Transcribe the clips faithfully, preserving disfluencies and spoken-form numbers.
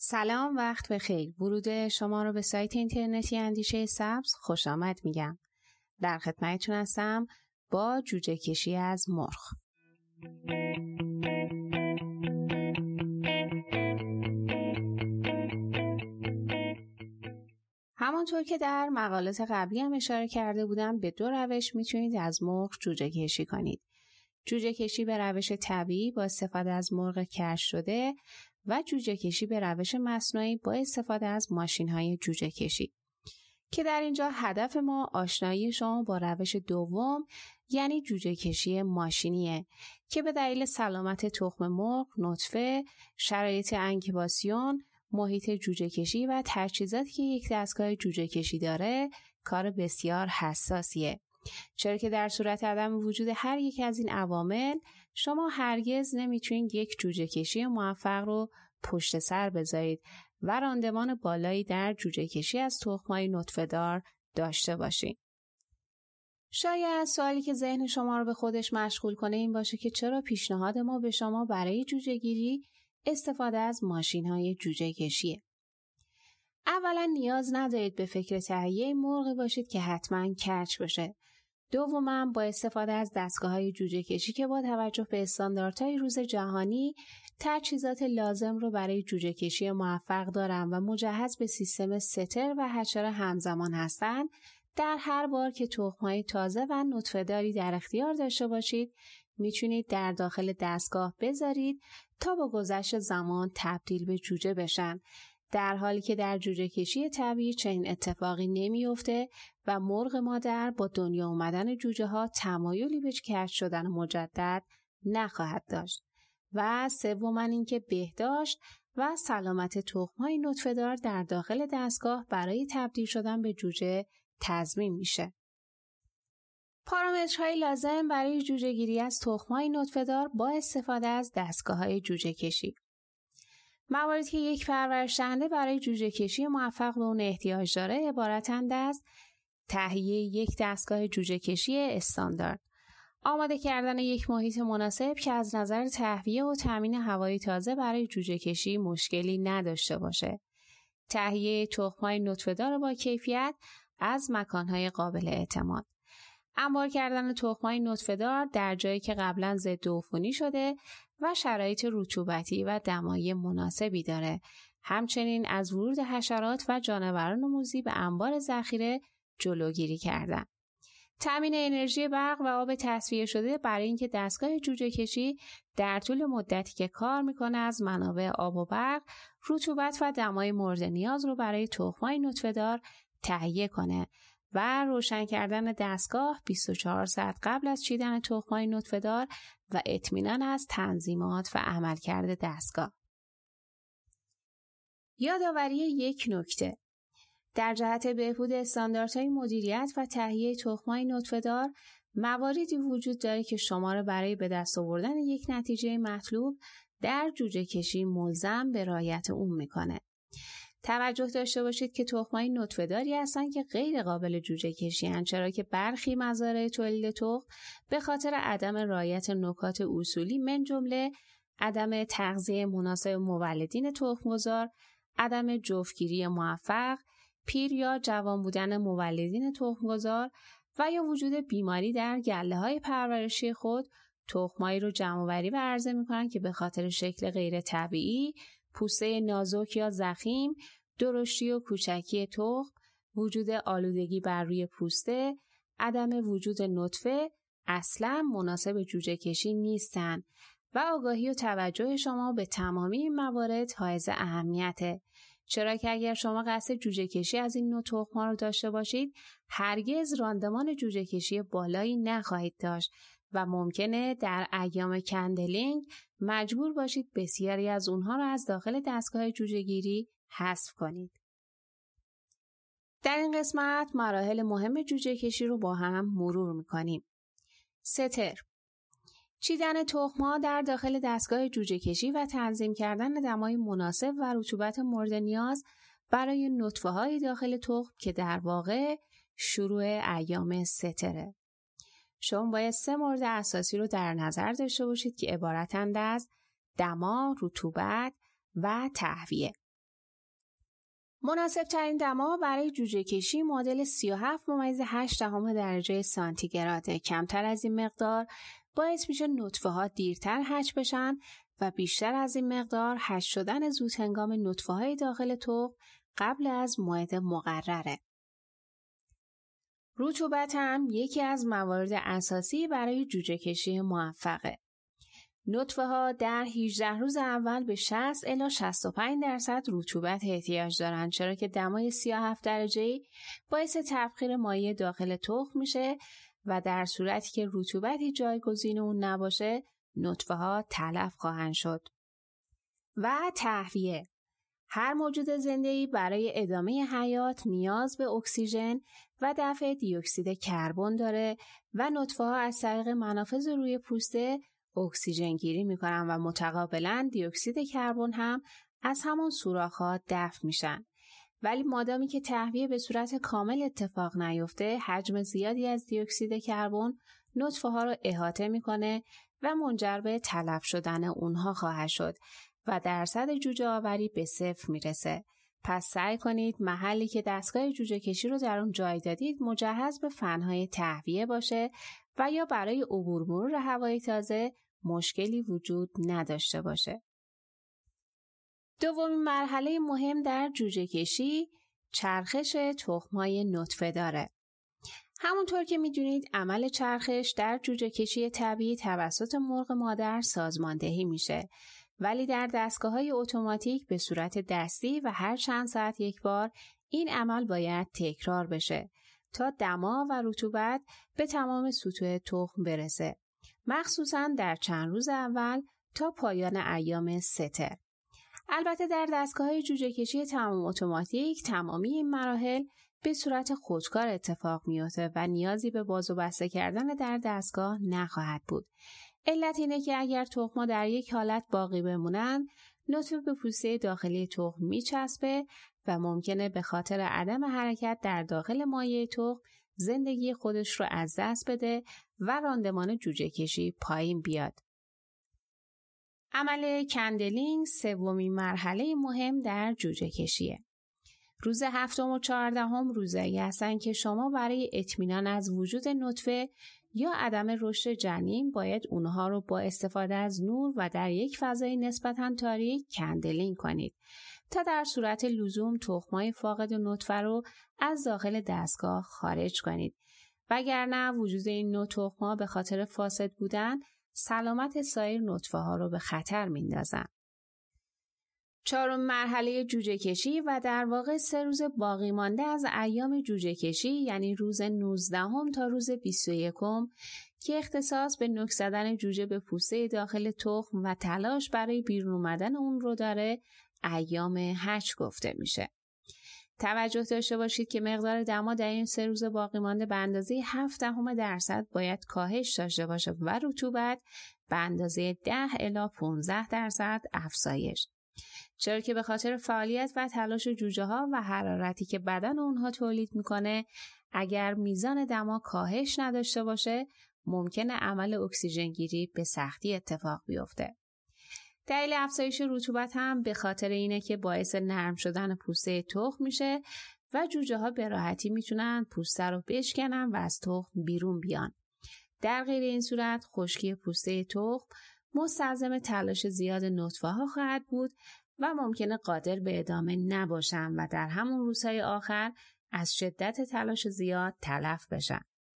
سلام، وقت بخیر. ورود شما رو به سایت اینترنتی اندیشه سبز خوش آمد میگم. در خدمتتون هستم با جوجه کشی از مرغ. همانطور که در مقالات قبلی هم اشاره کرده بودم، به دو روش میتونید از مرغ جوجه کشی کنید. جوجه کشی به روش طبیعی با استفاده از مرغ کشف شده و جوجه کشی به روش مصنوعی با استفاده از ماشین‌های جوجه کشی، که در اینجا هدف ما آشنایی شما با روش دوم یعنی جوجه کشی ماشینیه که به دلیل سلامت تخم مرغ، نطفه، شرایط انکیباسیون، محیط جوجه کشی و تجهیزاتی که یک دستگاه جوجه کشی داره کار بسیار حساسیه، چرا که در صورت عدم وجود هر یک از این عوامل شما هرگز نمیتونید یک جوجه کشی موفق رو پشت سر بذارید و راندمان بالایی در جوجه کشی از تخم‌های نطفه‌دار داشته باشید. شاید سوالی که ذهن شما رو به خودش مشغول کنه این باشه که چرا پیشنهاد ما به شما برای جوجه گیری استفاده از ماشین‌های جوجه کشیه. اولا نیاز ندارید به فکر تهیه مرغی باشید که حتما کج بشه. دوما با استفاده از دستگاه‌های جوجه کشی که با توجه به استانداردهای روز جهانی تجهیزات لازم رو برای جوجه کشی موفق دارن و مجهز به سیستم ستر و حشره همزمان هستند، در هر بار که تخم‌های تازه و نطفه‌داری در اختیار داشته باشید میتونید در داخل دستگاه بذارید تا با گذشت زمان تبدیل به جوجه بشن، در حالی که در جوجه کشی طبیعی چنین اتفاقی نمیفته و مرغ مادر با دنیا اومدن جوجه ها تمایلی به کشف شدن مجدد نخواهد داشت. و سوماً اینکه بهداشت و سلامت تخم‌های نطفه‌دار در داخل دستگاه برای تبدیل شدن به جوجه تضمین میشه. پارامترهای لازم برای جوجه گیری از تخم‌های نطفه‌دار با استفاده از دستگاه‌های جوجه کشی. مواردی که یک پرورش دهنده برای جوجه کشی موفق به اون احتیاج داره عبارتند از تهیه یک دستگاه جوجه کشی استاندارد، آماده کردن یک محیط مناسب که از نظر تهویه و تامین هوای تازه برای جوجه کشی مشکلی نداشته باشه، تهیه تخم‌های نطفه‌دار با کیفیت از مکان‌های قابل اعتماد، انبار کردن تخم‌های نطفه‌دار در جایی که قبلا ضد عفونی شده و شرایط رطوبتی و دمایی مناسبی داره، همچنین از ورود حشرات و جانوران موذی به انبار ذخیره جلوگیری کردن، تامین انرژی برق و آب تصفیه شده برای اینکه دستگاه جوجه کشی در طول مدتی که کار میکنه از منابع آب و برق، رطوبت و دمای مورد نیاز رو برای تخم‌های نطفه‌دار تهیه کنه و روشن کردن دستگاه بیست و چهار ساعت قبل از چیدن تخم‌های نطفه‌دار و اطمینان از تنظیمات و عملکرد دستگاه. یادآوری یک نکته: در جهت بهبود استانداردهای مدیریت و تهیه تخم‌های نطفه‌دار مواردی وجود داره که شما را برای به دست آوردن یک نتیجه مطلوب در جوجه کشی ملزم به رعایت اون میکنه. توجه داشته باشید که تخم‌های نطفه‌داری هستند که غیر قابل جوجه کشی هستند، چرا که برخی مزارع تولید تخم به خاطر عدم رعایت نکات اصولی من جمله عدم تغذیه مناسب مولدین تخم‌گذار، عدم جفتگیری موفق، پیر یا جوان بودن مولدین تخم‌گذار و یا وجود بیماری در گله‌های پرورشی خود تخم‌هایی رو جمع‌آوری و عرضه می‌کنند که به خاطر شکل غیر طبیعی، پوسته نازک یا ضخیم، درشتی و کوچکی تخم، وجود آلودگی بر روی پوسته، عدم وجود نطفه اصلاً مناسب جوجه کشی نیستند و آگاهی و توجه شما به تمامی این موارد حائز اهمیته، چرا که اگر شما قصد جوجه کشی از این نوع تخم‌ها رو داشته باشید هرگز راندمان جوجه کشی بالایی نخواهید داشت و ممکنه در ایام کندلینگ مجبور باشید بسیاری از اونها را از داخل دستگاه جوجه گیری حذف کنید. در این قسمت مراحل مهم جوجه کشی رو با هم مرور می‌کنیم. ستر: چیدن تخم‌ها در داخل دستگاه جوجه کشی و تنظیم کردن دمای مناسب و رطوبت مورد نیاز برای نطفه‌های داخل تخم که در واقع شروع ایام ستره. شما باید سه مورد اساسی رو در نظر داشته باشید که عبارتند از دما، رطوبت و تهویه. مناسب ترین دما برای جوجه کشی معادل سی و هفت ممیز هشت دهم درجه سانتیگراده. کمتر از این مقدار باعث میشه نطفه ها دیرتر هچ بشن و بیشتر از این مقدار هچ شدن زود هنگام نطفه های داخل تخم قبل از موعد مقرره. رطوبت هم یکی از موارد اساسی برای جوجه کشی موفقه. نطفه ها در هجده روز اول به شصت الی شصت و پنج درصد رطوبت احتیاج دارند، چرا که دمای سی و هفت درجه‌ای باعث تبخیر مایع داخل تخم میشه و در صورتی که رطوبتی جایگزین اون نباشه نطفه ها تلف خواهند شد. و تهویه. هر موجود زنده‌ای برای ادامه حیات نیاز به اکسیژن و دفع دی اکسید کربن داره و نطفه ها از طریق منافذ روی پوسته اکسیژن گیری میکنن و متقابلا دی اکسید کربن هم از همون سوراخ‌ها دفع میشن. ولی مادامی که تهویه به صورت کامل اتفاق نیفته، حجم زیادی از دی اکسید کربن نطفه ها رو احاطه میکنه و منجر به تلف شدن اونها خواهد شد و درصد جوجه آوری به صفر میرسه. پس سعی کنید محلی که دستگاه جوجه کشی رو در اون جای دادید مجهز به فنهای تهویه باشه و یا برای عبور مرور هوای تازه مشکلی وجود نداشته باشه. دومین مرحله مهم در جوجه کشی چرخش تخم‌های نطفه داره. همونطور که میدونید عمل چرخش در جوجه کشی طبیعی توسط مرغ مادر سازماندهی میشه، ولی در دستگاه‌های اتوماتیک به صورت دستی و هر چند ساعت یک بار این عمل باید تکرار بشه تا دما و رطوبت به تمام سطوح تخم برسه، مخصوصاً در چند روز اول تا پایان ایام ستر. البته در دستگاه‌های جوجه کشی تمام اتوماتیک تمامی این مراحل به صورت خودکار اتفاق میفته و نیازی به باز و بسته کردن در دستگاه نخواهد بود. علت اینه که اگر تخم‌ها در یک حالت باقی بمونن، نطفه به پوسته داخلی تخم میچسبه و ممکنه به خاطر عدم حرکت در داخل مایع تخم زندگی خودش رو از دست بده و راندمان جوجه کشی پایین بیاد. عمل کندلینگ سومین مرحله مهم در جوجه کشیه. روز هفتم و چهاردهم روزایی هستن که شما برای اطمینان از وجود نطفه یا عدم رشد جنین باید اونها رو با استفاده از نور و در یک فضای نسبتاً تاریک کندلینگ کنید تا در صورت لزوم تخمای فاقد نطفه رو از داخل دستگاه خارج کنید. وگرنه وجود این نوع تخم‌ها به خاطر فاسد بودن سلامت سایر نطفه ها رو به خطر میندازن. چهارم مرحله جوجه کشی و در واقع سه روز باقی مانده از ایام جوجه کشی، یعنی روز نوزدهم تا روز بیست و یکم که اختصاص به نوک زدن جوجه به پوسته داخل تخم و تلاش برای بیرون اومدن اون رو داره، ایام هچ گفته میشه. توجه داشته باشید که مقدار دما در این سه روز باقی مانده به اندازه هفت دهم درصد باید کاهش داشته باشه و رطوبت به اندازه ده الی پانزده درصد افزایش. چرا که به خاطر فعالیت و تلاش جوجه ها و حرارتی که بدن اونها تولید میکنه، اگر میزان دما کاهش نداشته باشه ممکنه عمل اکسیژن گیری به سختی اتفاق بیفته. دلیل افزایش رطوبت هم به خاطر اینه که باعث نرم شدن پوسته تخم میشه و جوجه ها به راحتی میتونن پوسته رو بشکنن و از تخم بیرون بیان. در غیر این صورت خشکی پوسته تخم مستلزم تلاش زیاد نطفه ها خواهد بود و ممکنه قادر به ادامه نباشن و در همون روزهای آخر از شدت تلاش زیاد تلف بشن.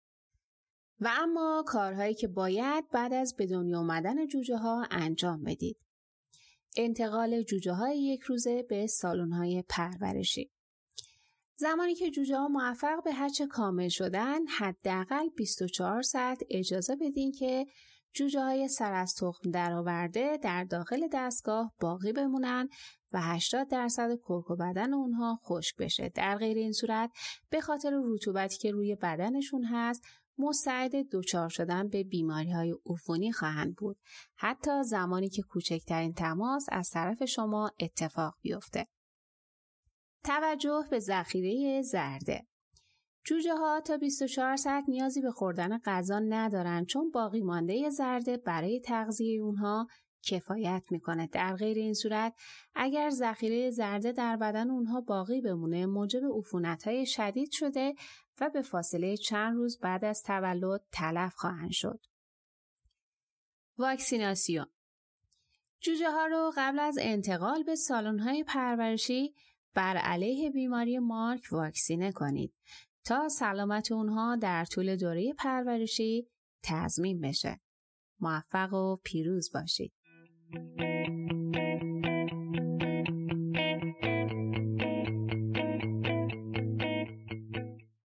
و اما کارهایی که باید بعد از به دنیا آمدن جوجه ها انجام بدید. انتقال جوجه های یک روزه به سالن های پرورشی. زمانی که جوجه ها موفق به هچ کامل شدن، حداقل بیست و چهار ساعت اجازه بدین که جوجه های سر از تخم درآورده در داخل دستگاه باقی بمونن و هشتاد درصد کرک و بدن اونها خشک بشه. در غیر این صورت به خاطر رطوبتی که روی بدنشون هست مستعد دچار شدن به بیماری‌های عفونی خواهند بود، حتی زمانی که کوچکترین تماس از طرف شما اتفاق بیفته. توجه به ذخیره زرده. جوجه ها تا بیست و چهار ساعت نیازی به خوردن غذا ندارن، چون باقی مانده زرده برای تغذیه اونها کفایت میکنه. در غیر این صورت اگر ذخیره زرده در بدن اونها باقی بمونه موجب عفونت‌های شدید شده و به فاصله چند روز بعد از تولد تلف خواهند شد. واکسیناسیون. جوجه ها رو قبل از انتقال به سالن‌های پرورشی بر علیه بیماری مارک واکسینه کنید تا سلامت اونها در طول دوره پرورشی تضمین بشه. موفق و پیروز باشید.